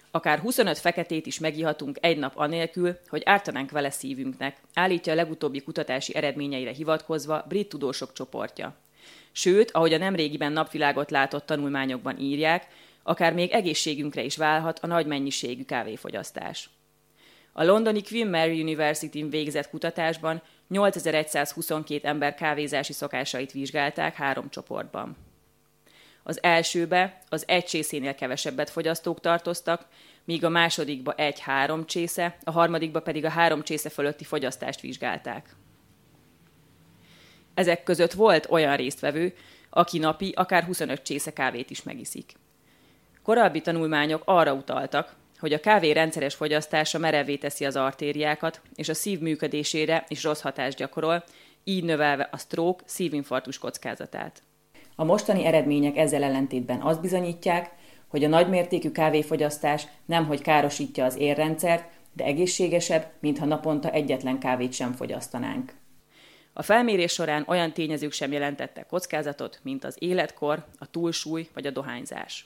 Akár 25 feketét is megihatunk egy nap anélkül, hogy ártanánk vele szívünknek, állítja a legutóbbi kutatási eredményeire hivatkozva brit tudósok csoportja. Sőt, ahogy a nemrégiben napvilágot látott tanulmányokban írják, akár még egészségünkre is válhat a nagy mennyiségű kávéfogyasztás. A londoni Queen Mary University-n végzett kutatásban 8122 ember kávézási szokásait vizsgálták 3 csoportban. Az elsőbe az 1 csészénél kevesebbet fogyasztók tartoztak, míg a másodikba 1-3 csésze, a harmadikba pedig a 3 csésze fölötti fogyasztást vizsgálták. Ezek között volt olyan résztvevő, aki napi akár 25 csésze kávét is megiszik. Korábbi tanulmányok arra utaltak, hogy a kávé rendszeres fogyasztása merevvé teszi az artériákat, és a szív működésére is rossz hatást gyakorol, így növelve a stroke, szívinfarktus kockázatát. A mostani eredmények ezzel ellentétben azt bizonyítják, hogy a nagymértékű kávéfogyasztás nemhogy károsítja az érrendszert, de egészségesebb, mintha naponta egyetlen kávét sem fogyasztanánk. A felmérés során olyan tényezők sem jelentettek kockázatot, mint az életkor, a túlsúly vagy a dohányzás.